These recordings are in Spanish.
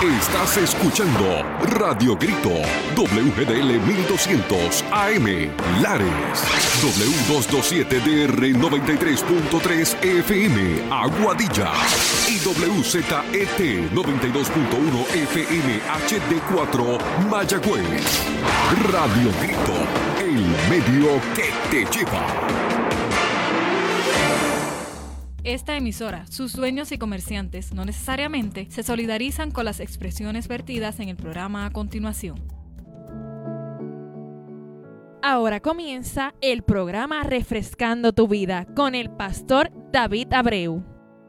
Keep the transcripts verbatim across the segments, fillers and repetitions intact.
Estás escuchando Radio Grito, W G D L mil doscientos A M, Lares, W doscientos veintisiete D R noventa y tres punto tres F M, Aguadilla, y W Z E T noventa y dos punto uno F M H D cuatro, Mayagüez. Radio Grito, el medio que te lleva. Esta emisora, sus dueños y comerciantes no necesariamente se solidarizan con las expresiones vertidas en el programa a continuación. Ahora comienza el programa Refrescando tu Vida con el pastor David Abreu.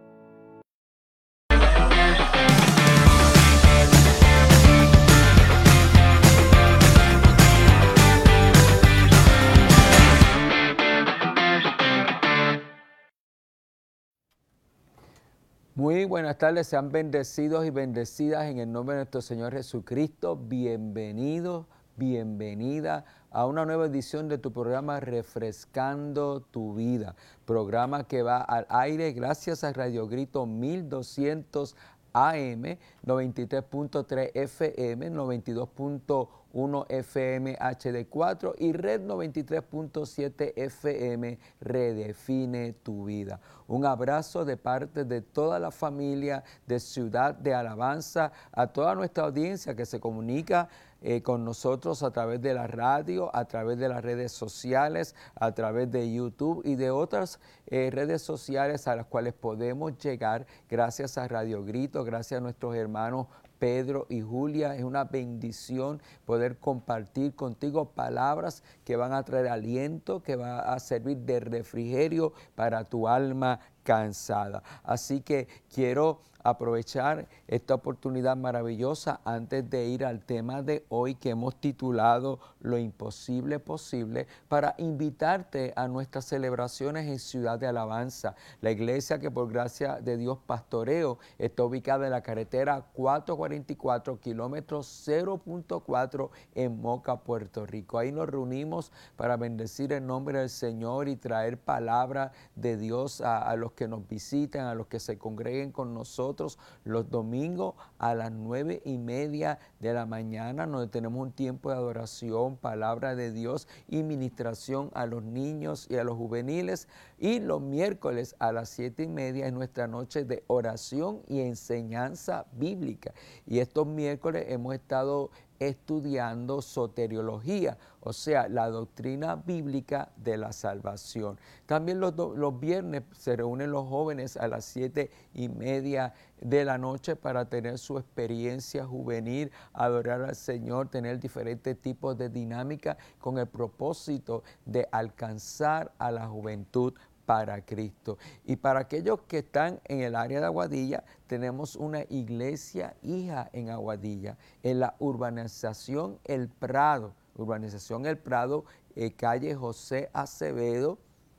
Muy buenas tardes, sean bendecidos y bendecidas en el nombre de nuestro Señor Jesucristo. Bienvenidos, bienvenida a una nueva edición de tu programa Refrescando tu Vida. Programa que va al aire gracias a Radio Grito mil doscientos A M, noventa y tres punto tres F M, noventa y dos punto uno F M H D cuatro y Red noventa y tres punto siete F M, Redefine tu Vida. Un abrazo de parte de toda la familia de Ciudad de Alabanza, a toda nuestra audiencia que se comunica eh, con nosotros a través de la radio, a través de las redes sociales, a través de YouTube y de otras eh, redes sociales a las cuales podemos llegar gracias a Radio Grito, gracias a nuestros hermanos Pedro y Julia. Es una bendición poder compartir contigo palabras que van a traer aliento, que van a servir de refrigerio para tu alma cansada. Así que quiero aprovechar esta oportunidad maravillosa antes de ir al tema de hoy que hemos titulado Lo imposible posible, para invitarte a nuestras celebraciones en Ciudad de Alabanza. La iglesia que por gracia de Dios pastoreo está ubicada en la carretera cuatrocientos cuarenta y cuatro, kilómetro cero punto cuatro en Moca, Puerto Rico. Ahí nos reunimos para bendecir el nombre del Señor y traer palabra de Dios a, a los que nos visitan, a los que se congreguen con nosotros los domingos a las nueve y media de la mañana, donde tenemos un tiempo de adoración, palabra de Dios y ministración a los niños y a los juveniles. Y los miércoles a las siete y media es nuestra noche de oración y enseñanza bíblica. Y estos miércoles hemos estado estudiando soteriología, o sea, la doctrina bíblica de la salvación. También los, los viernes se reúnen los jóvenes a las siete y media de la noche para tener su experiencia juvenil, adorar al Señor, tener diferentes tipos de dinámica con el propósito de alcanzar a la juventud para Cristo. Y para aquellos que están en el área de Aguadilla, tenemos una iglesia hija en Aguadilla, en la urbanización El Prado, urbanización El Prado, eh, calle José Acevedo,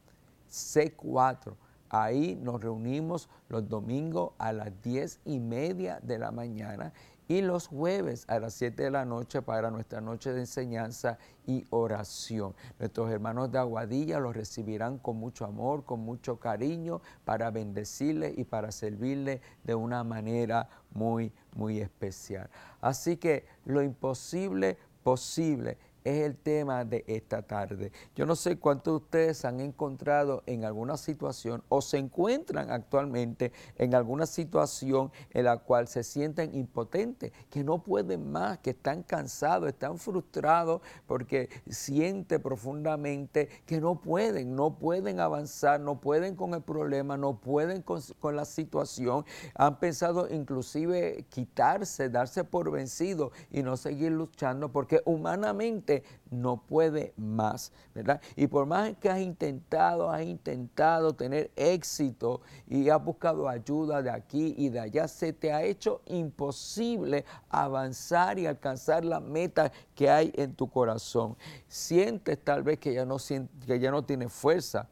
C cuatro. Ahí nos reunimos los domingos a las diez y media de la mañana y los jueves a las siete de la noche para nuestra noche de enseñanza y oración. Nuestros hermanos de Aguadilla los recibirán con mucho amor, con mucho cariño, para bendecirles y para servirles de una manera muy, muy especial. Así que lo imposible posible es el tema de esta tarde. Yo no sé cuántos de ustedes han encontrado en alguna situación o se encuentran actualmente en alguna situación en la cual se sienten impotentes, que no pueden más, que están cansados, están frustrados porque sienten profundamente que no pueden, no pueden avanzar, no pueden con el problema, no pueden con, con la situación. Han pensado inclusive quitarse, darse por vencido y no seguir luchando porque humanamente no puede más, ¿verdad? Y por más que has intentado, has intentado tener éxito y has buscado ayuda de aquí y de allá, se te ha hecho imposible avanzar y alcanzar la meta que hay en tu corazón. Sientes tal vez que ya no, que ya no tienes fuerza.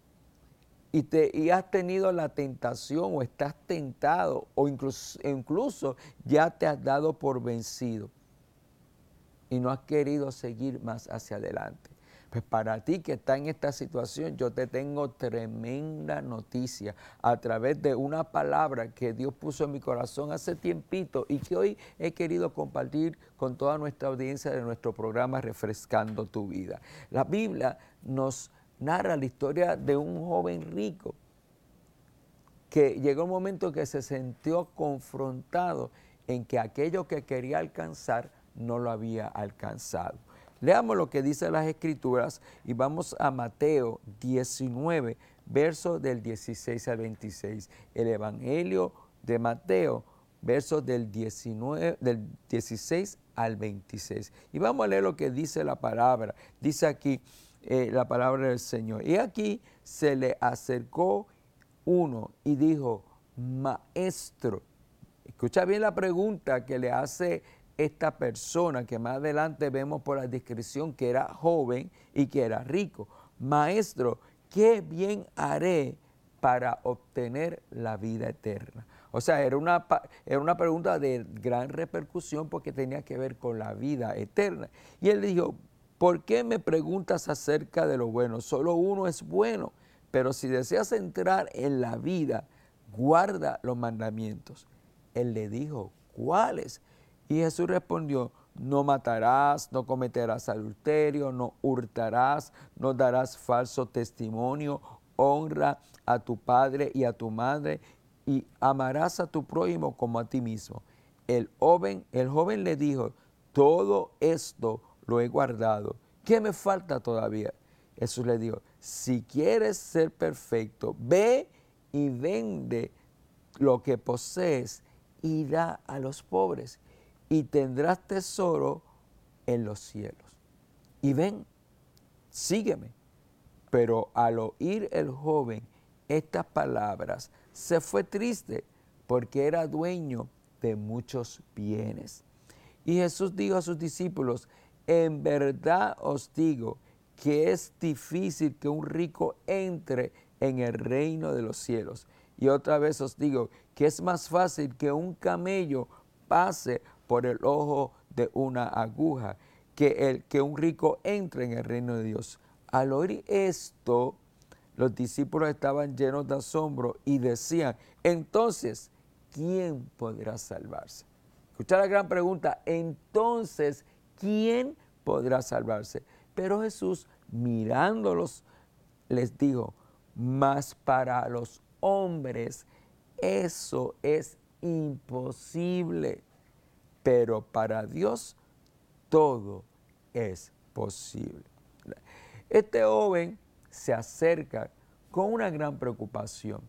Y, te, y has tenido la tentación o estás tentado o incluso, incluso ya te has dado por vencido y no has querido seguir más hacia adelante. Pues para ti que está en esta situación, yo te tengo tremenda noticia a través de una palabra que Dios puso en mi corazón hace tiempito y que hoy he querido compartir con toda nuestra audiencia de nuestro programa Refrescando tu Vida. La Biblia nos narra la historia de un joven rico que llegó un momento que se sintió confrontado en que aquello que quería alcanzar no lo había alcanzado. Leamos lo que dice las Escrituras y vamos a Mateo diecinueve, versos del dieciséis al veintiséis. El Evangelio de Mateo, versos del, diecinueve, del dieciséis al veintiséis. Y vamos a leer lo que dice la palabra. Dice aquí eh, la palabra del Señor. Y aquí se le acercó uno y dijo, maestro. Escucha bien la pregunta que le hace esta persona, que más adelante vemos por la descripción que era joven y que era rico. Maestro, ¿qué bien haré para obtener la vida eterna? O sea, era una, era una pregunta de gran repercusión porque tenía que ver con la vida eterna. Y él dijo, ¿por qué me preguntas acerca de lo bueno? Solo uno es bueno, pero si deseas entrar en la vida, guarda los mandamientos. Él le dijo, ¿cuáles? Y Jesús respondió, no matarás, no cometerás adulterio, no hurtarás, no darás falso testimonio, honra a tu padre y a tu madre y amarás a tu prójimo como a ti mismo. El joven, el joven le dijo, todo esto lo he guardado. ¿Qué me falta todavía? Jesús le dijo, si quieres ser perfecto, ve y vende lo que posees y da a los pobres, y tendrás tesoro en los cielos. Y ven, sígueme. Pero al oír el joven estas palabras, se fue triste porque era dueño de muchos bienes. Y Jesús dijo a sus discípulos, en verdad os digo que es difícil que un rico entre en el reino de los cielos. Y otra vez os digo que es más fácil que un camello pase por el ojo de una aguja, que, el, que un rico entre en el reino de Dios. Al oír esto, los discípulos estaban llenos de asombro y decían, entonces, ¿quién podrá salvarse? Escucha la gran pregunta, entonces, ¿quién podrá salvarse? Pero Jesús, mirándolos, les dijo, mas para los hombres eso es imposible, pero para Dios todo es posible. Este joven se acerca con una gran preocupación.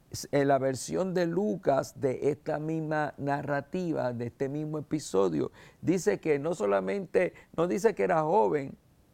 En la versión de Lucas de esta misma narrativa, de este mismo episodio, dice que no solamente, no dice que era joven,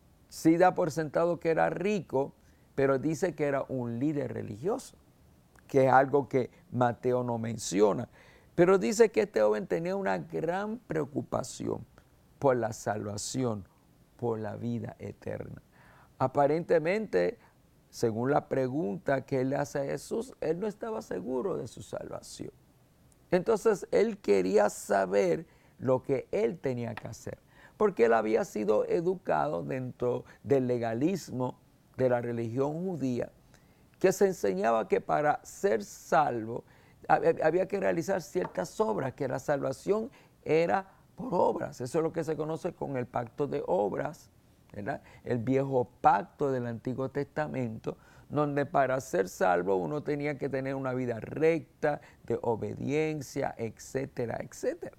sí da por sentado que era rico, pero dice que era un líder religioso, que es algo que Mateo no menciona. Pero dice que este joven tenía una gran preocupación por la salvación, por la vida eterna. Aparentemente, según la pregunta que él le hace a Jesús, él no estaba seguro de su salvación. Entonces, él quería saber lo que él tenía que hacer, porque él había sido educado dentro del legalismo de la religión judía, que se enseñaba que para ser salvo había que realizar ciertas obras, que la salvación era por obras. Eso es lo que se conoce con el pacto de obras, ¿verdad? El viejo pacto del Antiguo Testamento, donde para ser salvo uno tenía que tener una vida recta, de obediencia, etcétera, etcétera.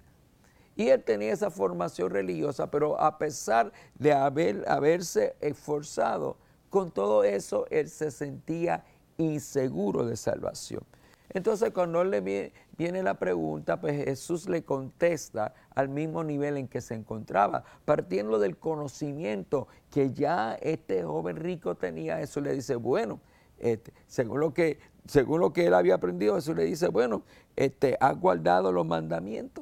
Y él tenía esa formación religiosa, pero a pesar de haber, haberse esforzado, con todo eso él se sentía inseguro de salvación. Entonces, cuando le viene la pregunta, pues Jesús le contesta al mismo nivel en que se encontraba, partiendo del conocimiento que ya este joven rico tenía. Jesús le dice, bueno, este, según lo que, según lo que él había aprendido, Jesús le dice, bueno, este, has guardado los mandamientos.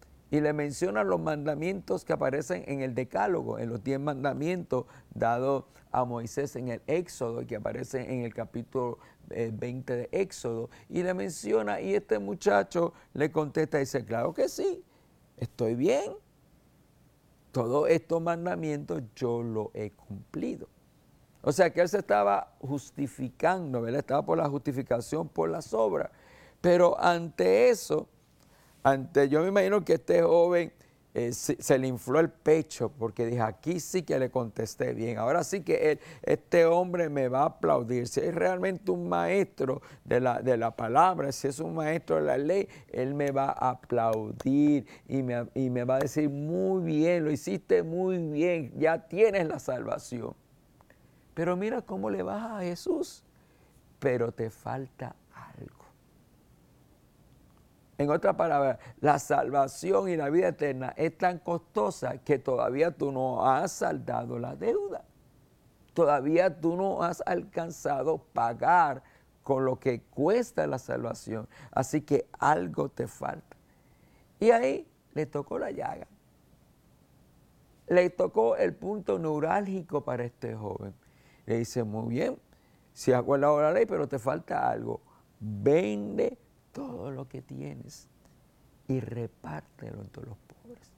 Y le menciona los mandamientos que aparecen en el Decálogo, en los diez mandamientos dados a Moisés en el Éxodo, que aparecen en el capítulo eh, veinte de Éxodo. Y le menciona, y este muchacho le contesta y dice, claro que sí, estoy bien. Todos estos mandamientos yo los he cumplido. O sea que él se estaba justificando, ¿verdad? Estaba por la justificación, por las obras. Pero ante eso, ante, yo me imagino que este joven eh, se, se le infló el pecho porque dijo, aquí sí que le contesté bien. Ahora sí que él, este hombre me va a aplaudir. Si es realmente un maestro de la, de la palabra, si es un maestro de la ley, él me va a aplaudir y me, y me va a decir, muy bien, lo hiciste muy bien, ya tienes la salvación. Pero mira cómo le vas a Jesús, pero te falta algo. En otras palabras, la salvación y la vida eterna es tan costosa que todavía tú no has saldado la deuda. Todavía tú no has alcanzado pagar con lo que cuesta la salvación. Así que algo te falta. Y ahí le tocó la llaga. Le tocó el punto neurálgico para este joven. Le dice, muy bien, si has guardado la ley, pero te falta algo. Vende todo lo que tienes y repártelo entre los pobres.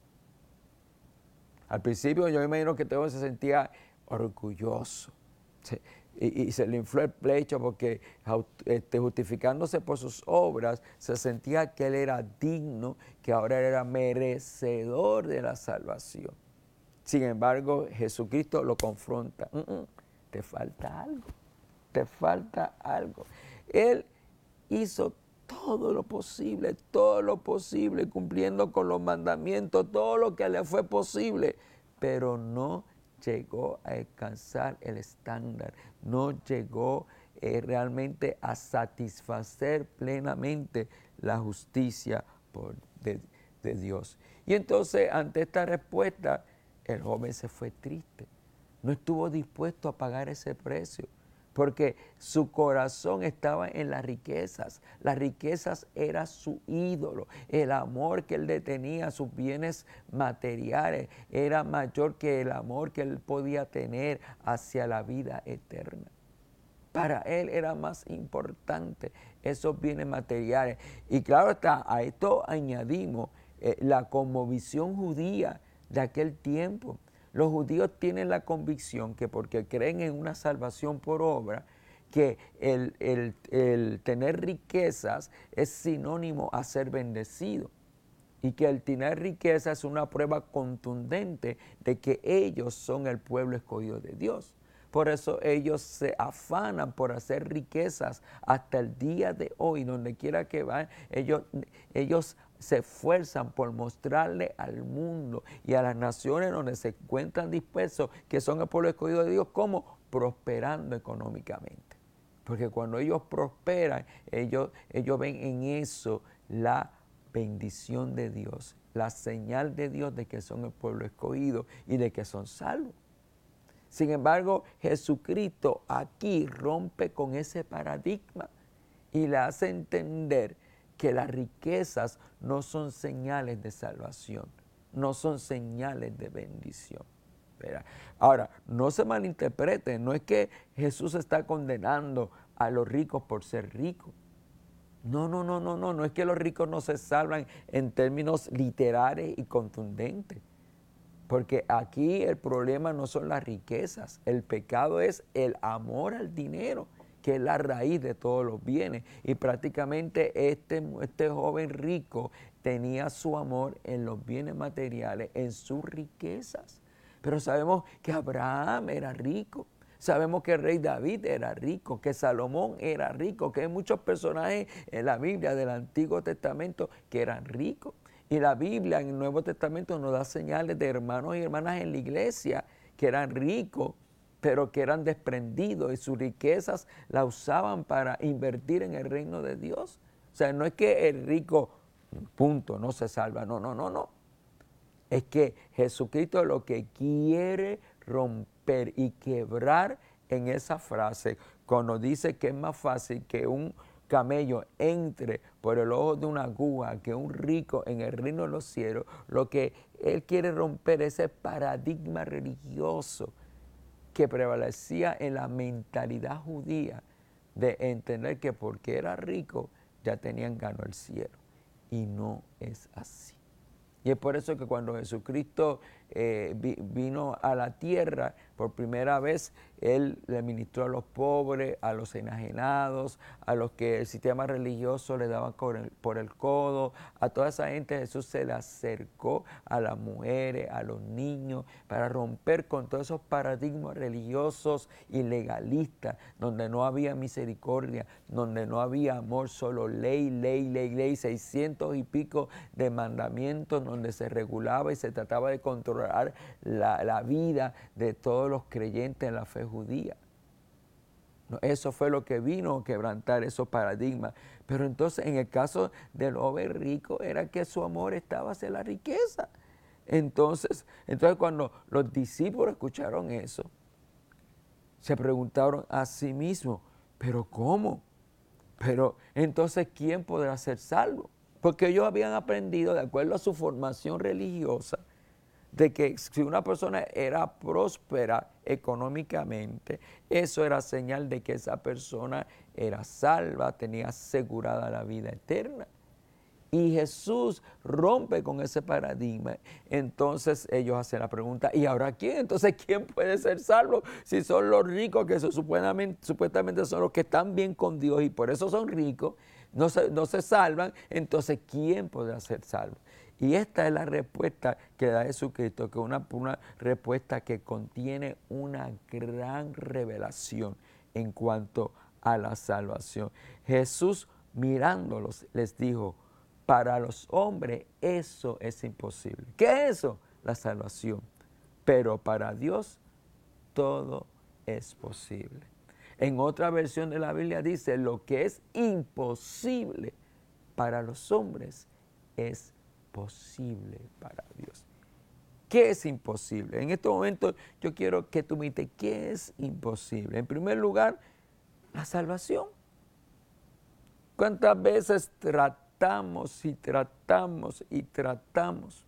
Al principio yo me imagino que todo se sentía orgulloso. Se, y, y se le infló el pecho porque este, justificándose por sus obras, se sentía que él era digno, que ahora era merecedor de la salvación. Sin embargo, Jesucristo lo confronta. Mm, mm, te falta algo, te falta algo. Él hizo todo lo posible, todo lo posible, cumpliendo con los mandamientos, todo lo que le fue posible, pero no llegó a alcanzar el estándar, no llegó eh, realmente a satisfacer plenamente la justicia por, de, de Dios. Y entonces, ante esta respuesta, el joven se fue triste, no estuvo dispuesto a pagar ese precio, porque su corazón estaba en las riquezas. Las riquezas era su ídolo. El amor que él le tenía a sus bienes materiales era mayor que el amor que él podía tener hacia la vida eterna. Para él era más importante esos bienes materiales. Y claro está, a esto añadimos eh, la cosmovisión judía de aquel tiempo. Los judíos tienen la convicción que porque creen en una salvación por obra, que el, el, el tener riquezas es sinónimo a ser bendecido. Y que el tener riquezas es una prueba contundente de que ellos son el pueblo escogido de Dios. Por eso ellos se afanan por hacer riquezas hasta el día de hoy, donde quiera que van, ellos, ellos se esfuerzan por mostrarle al mundo y a las naciones donde se encuentran dispersos, que son el pueblo escogido de Dios, cómo prosperando económicamente. Porque cuando ellos prosperan, ellos, ellos ven en eso la bendición de Dios, la señal de Dios de que son el pueblo escogido y de que son salvos. Sin embargo, Jesucristo aquí rompe con ese paradigma y le hace entender que las riquezas no son señales de salvación, no son señales de bendición. ¿Verdad? Ahora, no se malinterpreten, no es que Jesús está condenando a los ricos por ser ricos. No, no, no, no, no, no es que los ricos no se salvan en términos literales y contundentes. Porque aquí el problema no son las riquezas, el pecado es el amor al dinero, que es la raíz de todos los bienes. Y prácticamente este, este joven rico tenía su amor en los bienes materiales, en sus riquezas. Pero sabemos que Abraham era rico, sabemos que el rey David era rico, que Salomón era rico, que hay muchos personajes en la Biblia del Antiguo Testamento que eran ricos. Y la Biblia en el Nuevo Testamento nos da señales de hermanos y hermanas en la iglesia que eran ricos, pero que eran desprendidos y sus riquezas las usaban para invertir en el reino de Dios. O sea, no es que el rico, punto, no se salva, no, no, no, no. Es que Jesucristo lo que quiere romper y quebrar en esa frase, cuando dice que es más fácil que un camello entre por el ojo de una aguja que un rico en el reino de los cielos, lo que él quiere romper ese paradigma religioso que prevalecía en la mentalidad judía de entender que porque era rico ya tenían ganado el cielo. Y no es así. Y es por eso que cuando Jesucristo eh, vi, vino a la tierra, Por primera vez él le ministró a los pobres, a los enajenados, a los que el sistema religioso le daba por el, por el codo, a toda esa gente Jesús se le acercó, a las mujeres, a los niños, para romper con todos esos paradigmas religiosos y legalistas, donde no había misericordia, donde no había amor, solo ley, ley, ley, ley, seiscientos y pico de mandamientos donde se regulaba y se trataba de controlar la, la vida de todos los creyentes en la fe judía. No, eso fue lo que vino a quebrantar esos paradigmas. Pero entonces en el caso del joven rico era que su amor estaba hacia la riqueza. Entonces, entonces cuando los discípulos escucharon eso, se preguntaron a sí mismos, ¿pero cómo? Pero entonces, ¿quién podrá ser salvo? Porque ellos habían aprendido, de acuerdo a su formación religiosa, de que si una persona era próspera económicamente, eso era señal de que esa persona era salva, tenía asegurada la vida eterna. Y Jesús rompe con ese paradigma. Entonces ellos hacen la pregunta, ¿y ahora quién? Entonces, ¿quién puede ser salvo? Si son los ricos, que son supuestamente, supuestamente son los que están bien con Dios y por eso son ricos, no se, no se salvan, entonces ¿quién podrá ser salvo? Y esta es la respuesta que da Jesucristo, que es una, una respuesta que contiene una gran revelación en cuanto a la salvación. Jesús, mirándolos, les dijo, para los hombres eso es imposible. ¿Qué es eso? La salvación. Pero para Dios todo es posible. En otra versión de la Biblia dice, lo que es imposible para los hombres es posible para Dios. ¿Qué es imposible? En este momento yo quiero que tú me digas, ¿qué es imposible? En primer lugar, la salvación. ¿Cuántas veces tratamos y tratamos y tratamos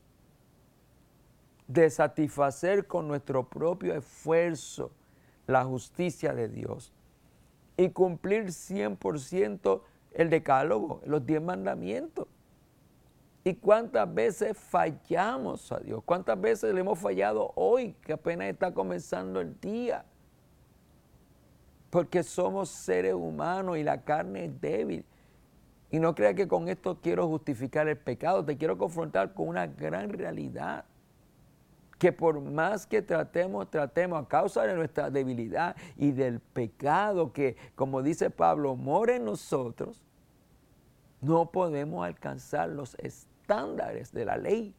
de satisfacer con nuestro propio esfuerzo la justicia de Dios y cumplir cien por ciento el decálogo, los diez mandamientos? ¿Y cuántas veces fallamos a Dios? ¿Cuántas veces le hemos fallado hoy, que apenas está comenzando el día? Porque somos seres humanos y la carne es débil. Y no creas que con esto quiero justificar el pecado, te quiero confrontar con una gran realidad. Que por más que tratemos, tratemos a causa de nuestra debilidad y del pecado que, como dice Pablo, mora en nosotros, no podemos alcanzar los estándares de la ley.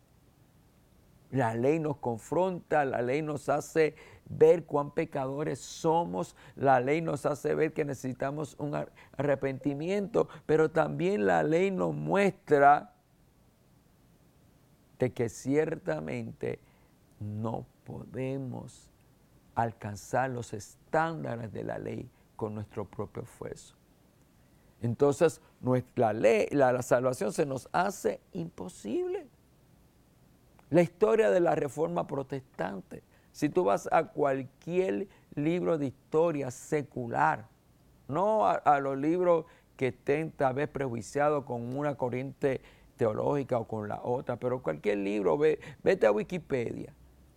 La ley nos confronta, la ley nos hace ver cuán pecadores somos, la ley nos hace ver que necesitamos un arrepentimiento, pero también la ley nos muestra de que ciertamente no podemos alcanzar los estándares de la ley con nuestro propio esfuerzo. Entonces, nuestra ley, la, la salvación se nos hace imposible. La historia de la Reforma Protestante, si tú vas a cualquier libro de historia secular, no a, a los libros que estén tal vez prejuiciados con una corriente teológica o con la otra, pero cualquier libro, ve, vete a Wikipedia.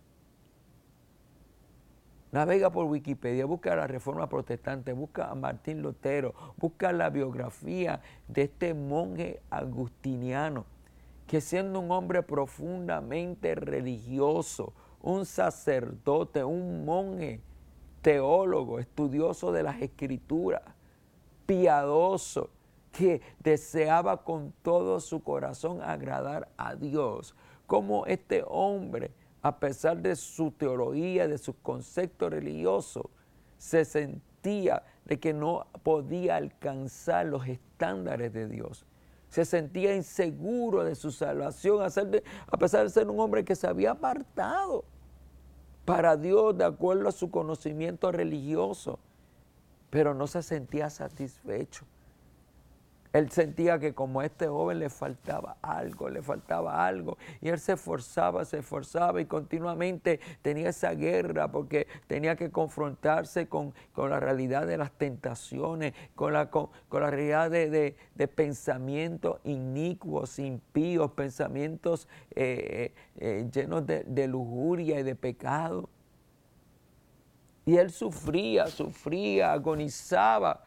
Navega por Wikipedia, busca la Reforma Protestante, busca a Martín Lutero, busca la biografía de este monje agustiniano, que siendo un hombre profundamente religioso, un sacerdote, un monje, teólogo, estudioso de las Escrituras, piadoso, que deseaba con todo su corazón agradar a Dios, como este hombre, a pesar de su teología, de sus conceptos religiosos, se sentía de que no podía alcanzar los estándares de Dios. Se sentía inseguro de su salvación, a pesar de ser un hombre que se había apartado para Dios de acuerdo a su conocimiento religioso, pero no se sentía satisfecho. Él sentía que como a este joven le faltaba algo, le faltaba algo. Y él se esforzaba, se esforzaba y continuamente tenía esa guerra porque tenía que confrontarse con, con la realidad de las tentaciones, con la, con, con la realidad de, de, de pensamientos inicuos, impíos, pensamientos eh, eh, llenos de, de lujuria y de pecado. Y él sufría, sufría, agonizaba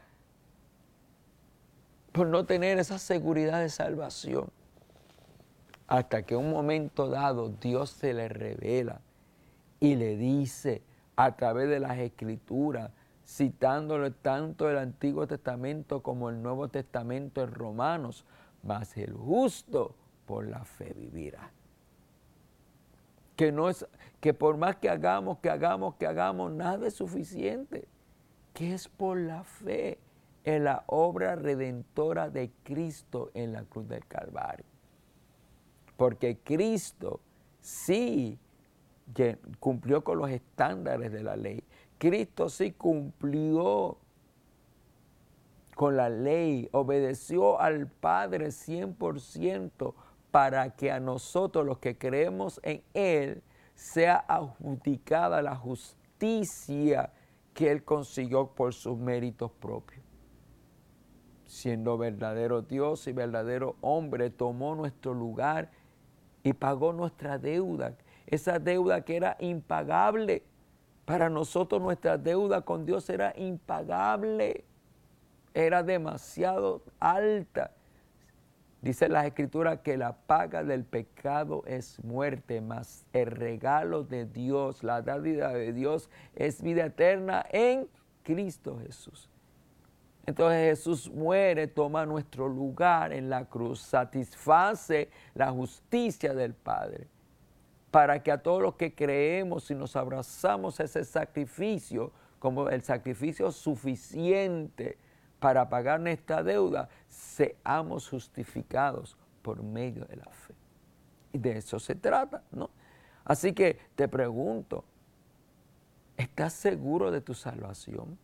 por no tener esa seguridad de salvación. Hasta que en un momento dado Dios se le revela y le dice a través de las Escrituras, citándole tanto el Antiguo Testamento como el Nuevo Testamento en Romanos, mas el justo por la fe vivirá. Que, no es, que por más que hagamos, que hagamos, que hagamos, nada es suficiente. Que es por la fe en la obra redentora de Cristo en la cruz del Calvario. Porque Cristo sí cumplió con los estándares de la ley. Cristo sí cumplió con la ley, obedeció al Padre cien por ciento para que a nosotros los que creemos en Él sea adjudicada la justicia que Él consiguió por sus méritos propios. Siendo verdadero Dios y verdadero hombre, tomó nuestro lugar y pagó nuestra deuda, esa deuda que era impagable. Para nosotros nuestra deuda con Dios era impagable, era demasiado alta. Dice las Escrituras que la paga del pecado es muerte, mas el regalo de Dios, la dádiva de Dios es vida eterna en Cristo Jesús. Entonces Jesús muere, toma nuestro lugar en la cruz, satisface la justicia del Padre, para que a todos los que creemos y nos abrazamos a ese sacrificio, como el sacrificio suficiente para pagar nuestra deuda, seamos justificados por medio de la fe. Y de eso se trata, ¿no? Así que te pregunto, ¿estás seguro de tu salvación?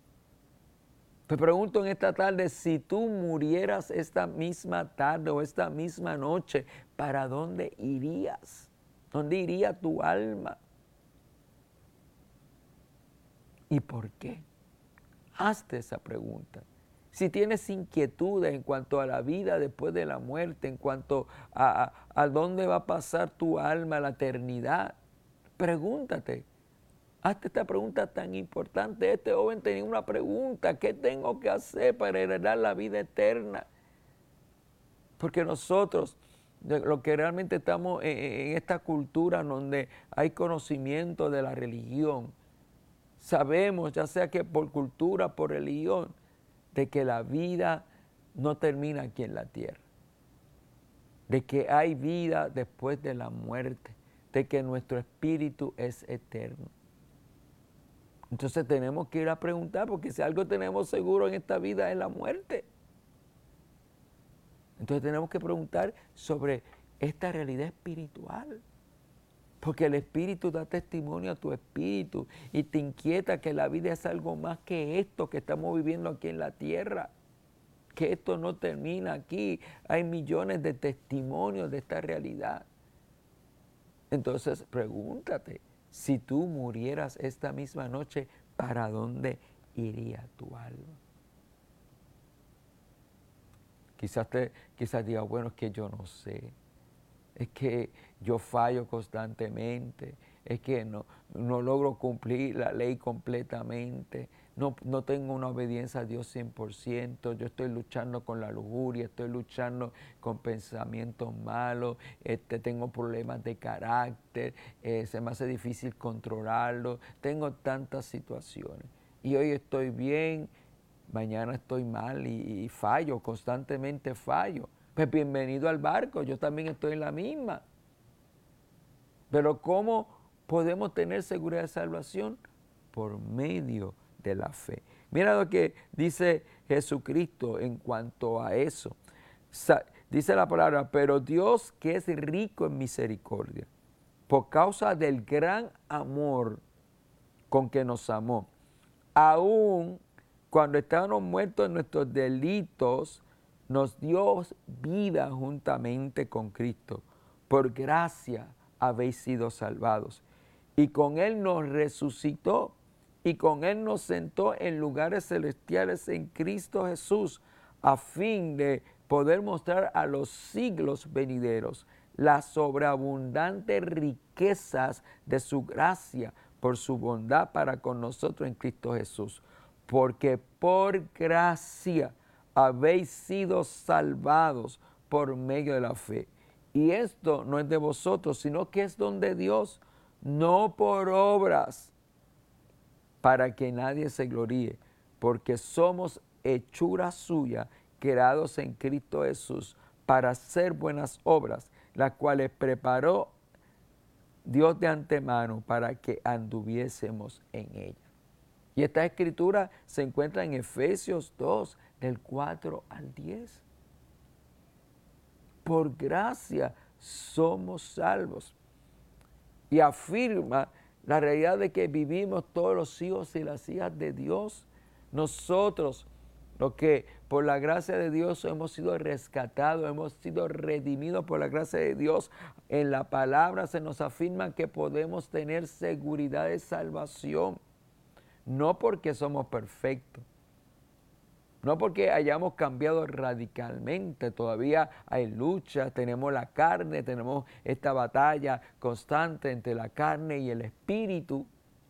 Te pregunto en esta tarde, si tú murieras esta misma tarde o esta misma noche, ¿para dónde irías? ¿Dónde iría tu alma? ¿Y por qué? Hazte esa pregunta. Si tienes inquietudes en cuanto a la vida después de la muerte, en cuanto a, a, a dónde va a pasar tu alma, la eternidad, pregúntate. Hazte esta pregunta tan importante. Este joven tenía una pregunta: ¿qué tengo que hacer para heredar la vida eterna? Porque nosotros, lo que realmente estamos en, en esta cultura donde hay conocimiento de la religión, sabemos, ya sea que por cultura, por religión, de que la vida no termina aquí en la tierra, de que hay vida después de la muerte, de que nuestro espíritu es eterno. Entonces tenemos que ir a preguntar, porque si algo tenemos seguro en esta vida es la muerte. Entonces tenemos que preguntar sobre esta realidad espiritual, porque el espíritu da testimonio a tu espíritu y te inquieta que la vida es algo más que esto que estamos viviendo aquí en la tierra, que esto no termina aquí. Hay millones de testimonios de esta realidad. Entonces pregúntate, si tú murieras esta misma noche, ¿para dónde iría tu alma? Quizás, te, quizás digas, bueno, es que yo no sé, es que yo fallo constantemente, es que no, no logro cumplir la ley completamente, no, no tengo una obediencia a Dios cien por ciento, yo estoy luchando con la lujuria, estoy luchando con pensamientos malos, este, tengo problemas de carácter, eh, se me hace difícil controlarlo, tengo tantas situaciones y hoy estoy bien, mañana estoy mal y, y fallo, constantemente fallo. Pues bienvenido al barco, yo también estoy en la misma. Pero ¿cómo podemos tener seguridad de salvación? Por medio de la fe. Mira lo que dice Jesucristo en cuanto a eso. Sa- dice la palabra, pero Dios, que es rico en misericordia, por causa del gran amor con que nos amó, aún cuando estábamos muertos en nuestros delitos, nos dio vida juntamente con Cristo. Por gracia habéis sido salvados. Y con Él nos resucitó y con Él nos sentó en lugares celestiales en Cristo Jesús, a fin de poder mostrar a los siglos venideros las sobreabundantes riquezas de su gracia por su bondad para con nosotros en Cristo Jesús. Porque por gracia habéis sido salvados por medio de la fe. Y esto no es de vosotros, sino que es don de Dios, no por obras, para que nadie se gloríe, porque somos hechura suya, creados en Cristo Jesús, para hacer buenas obras, las cuales preparó Dios de antemano para que anduviésemos en ella. Y esta escritura se encuentra en Efesios dos, del cuatro al diez. Por gracia somos salvos. Y afirma la realidad de que vivimos todos los hijos y las hijas de Dios. Nosotros, los que por la gracia de Dios hemos sido rescatados, hemos sido redimidos por la gracia de Dios, en la palabra se nos afirma que podemos tener seguridad de salvación. No porque somos perfectos, no porque hayamos cambiado radicalmente, todavía hay lucha, tenemos la carne, tenemos esta batalla constante entre la carne y el espíritu.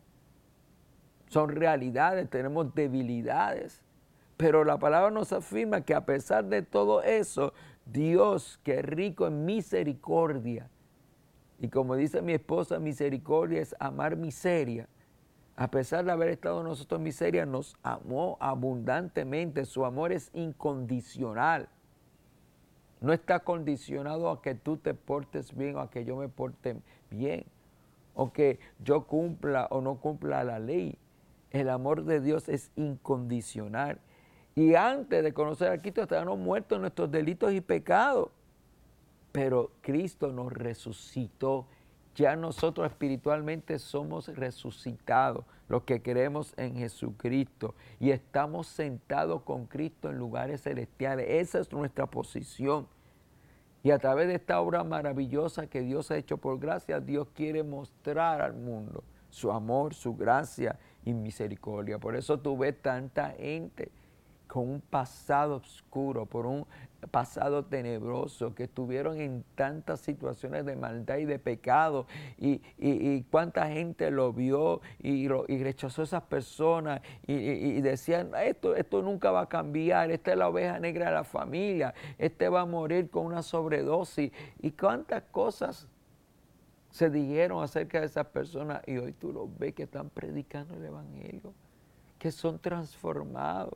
Son realidades, tenemos debilidades, pero la palabra nos afirma que a pesar de todo eso, Dios, que es rico en misericordia, y como dice mi esposa, misericordia es amar miseria. A pesar de haber estado nosotros en miseria, nos amó abundantemente. Su amor es incondicional. No está condicionado a que tú te portes bien o a que yo me porte bien, o que yo cumpla o no cumpla la ley. El amor de Dios es incondicional. Y antes de conocer a Cristo estábamos muertos en nuestros delitos y pecados. Pero Cristo nos resucitó. Ya nosotros espiritualmente somos resucitados, los que creemos en Jesucristo, y estamos sentados con Cristo en lugares celestiales. Esa es nuestra posición. Y a través de esta obra maravillosa que Dios ha hecho por gracia, Dios quiere mostrar al mundo su amor, su gracia y misericordia. Por eso tú ves tanta gente con un pasado oscuro, por un pasado tenebroso, que estuvieron en tantas situaciones de maldad y de pecado, y, y, y cuánta gente lo vio y, lo, y rechazó a esas personas y, y, y decían, esto, esto nunca va a cambiar, esta es la oveja negra de la familia, este va a morir con una sobredosis, y cuántas cosas se dijeron acerca de esas personas, y hoy tú los ves que están predicando el evangelio, que son transformados.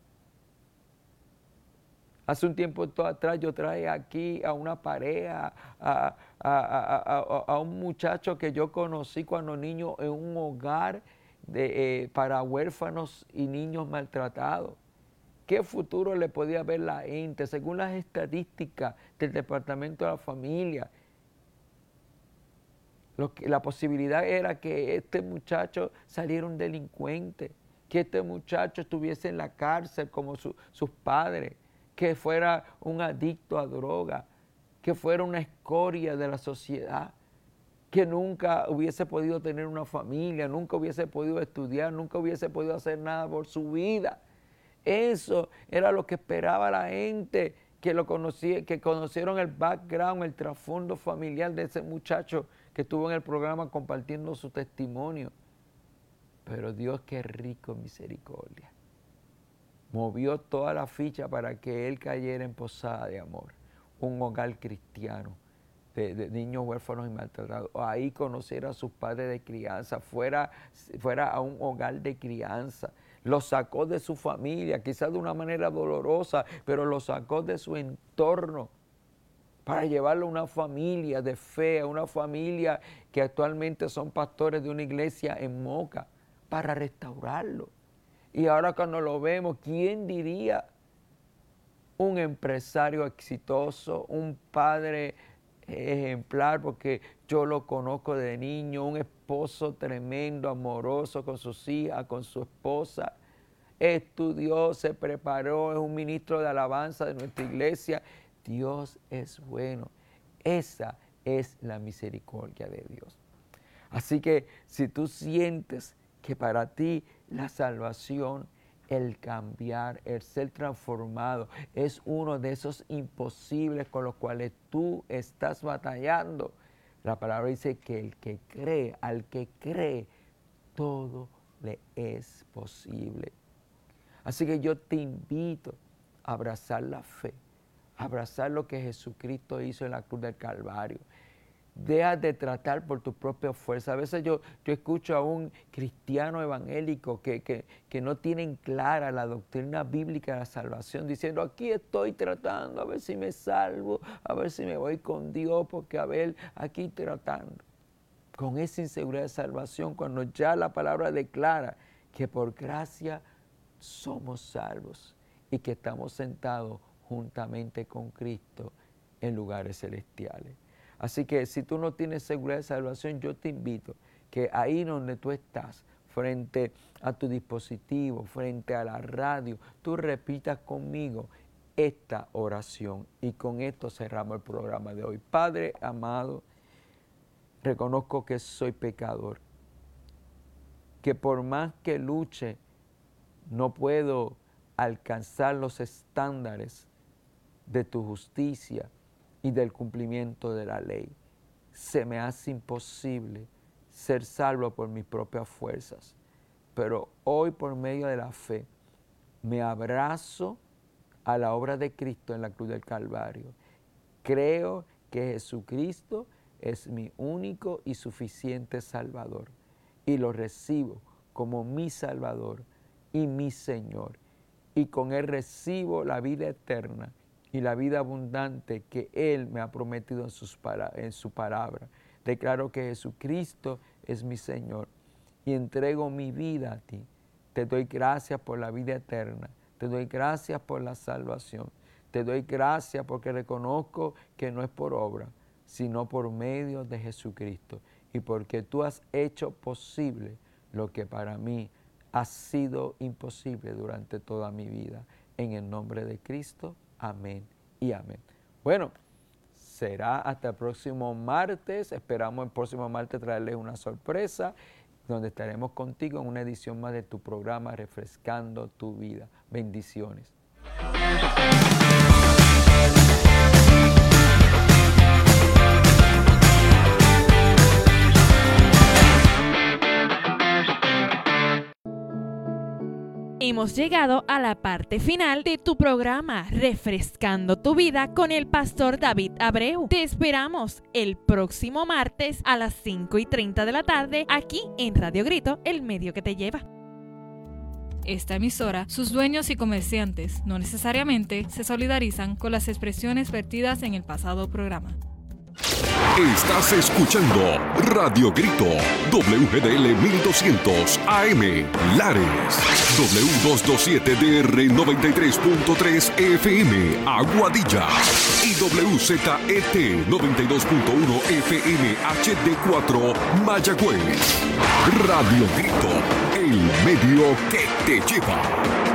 Hace un tiempo atrás yo traje aquí a una pareja, a, a, a, a, a un muchacho que yo conocí cuando niño en un hogar de, eh, para huérfanos y niños maltratados. ¿Qué futuro le podía ver la gente? Según las estadísticas del Departamento de la Familia, lo que, la posibilidad era que este muchacho saliera un delincuente, que este muchacho estuviese en la cárcel como su, sus padres, que fuera un adicto a droga, que fuera una escoria de la sociedad, que nunca hubiese podido tener una familia, nunca hubiese podido estudiar, nunca hubiese podido hacer nada por su vida. Eso era lo que esperaba la gente, que lo conocía, que conocieron el background, el trasfondo familiar de ese muchacho que estuvo en el programa compartiendo su testimonio. Pero Dios, que es rico en misericordia, movió toda la ficha para que él cayera en Posada de Amor, un hogar cristiano de, de niños huérfanos y maltratados. Ahí conociera a sus padres de crianza, fuera, fuera a un hogar de crianza. Lo sacó de su familia, quizás de una manera dolorosa, pero lo sacó de su entorno para llevarlo a una familia de fe, a una familia que actualmente son pastores de una iglesia en Moca, para restaurarlo. Y ahora cuando lo vemos, ¿quién diría? Un empresario exitoso, un padre ejemplar, porque yo lo conozco de niño, un esposo tremendo, amoroso con sus hijas, con su esposa. Estudió, se preparó, es un ministro de alabanza de nuestra iglesia. Dios es bueno. Esa es la misericordia de Dios. Así que si tú sientes que para ti la salvación, el cambiar, el ser transformado, es uno de esos imposibles con los cuales tú estás batallando, la palabra dice que el que cree, al que cree, todo le es posible. Así que yo te invito a abrazar la fe, a abrazar lo que Jesucristo hizo en la cruz del Calvario. Deja de tratar por tu propia fuerza. A veces yo, yo escucho a un cristiano evangélico que, que, que no tienen clara la doctrina bíblica de la salvación, diciendo, aquí estoy tratando a ver si me salvo, a ver si me voy con Dios, porque a ver, aquí tratando. Con esa inseguridad de salvación, cuando ya la palabra declara que por gracia somos salvos y que estamos sentados juntamente con Cristo en lugares celestiales. Así que si tú no tienes seguridad de salvación, yo te invito que ahí donde tú estás, frente a tu dispositivo, frente a la radio, tú repitas conmigo esta oración. Y con esto cerramos el programa de hoy. Padre amado, reconozco que soy pecador, que por más que luche, no puedo alcanzar los estándares de tu justicia y del cumplimiento de la ley. Se me hace imposible ser salvo por mis propias fuerzas. Pero hoy, por medio de la fe, me abrazo a la obra de Cristo en la cruz del Calvario. Creo que Jesucristo es mi único y suficiente Salvador. Y lo recibo como mi Salvador y mi Señor. Y con Él recibo la vida eterna y la vida abundante que Él me ha prometido en, sus en su palabra. Declaro que Jesucristo es mi Señor y entrego mi vida a ti. Te doy gracias por la vida eterna. Te doy gracias por la salvación. Te doy gracias porque reconozco que no es por obra, sino por medio de Jesucristo. Y porque tú has hecho posible lo que para mí ha sido imposible durante toda mi vida. En el nombre de Cristo. Amén y amén. Bueno, será hasta el próximo martes. Esperamos el próximo martes traerles una sorpresa donde estaremos contigo en una edición más de tu programa Refrescando tu Vida. Bendiciones. Hemos llegado a la parte final de tu programa Refrescando tu Vida con el pastor David Abreu. Te esperamos el próximo martes a las cinco y treinta de la tarde aquí en Radio Grito, el medio que te lleva. Esta emisora, sus dueños y comerciantes no necesariamente se solidarizan con las expresiones vertidas en el pasado programa. Estás escuchando Radio Grito, W G D L mil doscientos A M, Lares, W doscientos veintisiete D R noventa y tres punto tres F M, Aguadilla, y W Z E T noventa y dos punto uno F M H D cuatro, Mayagüez. Radio Grito, el medio que te lleva.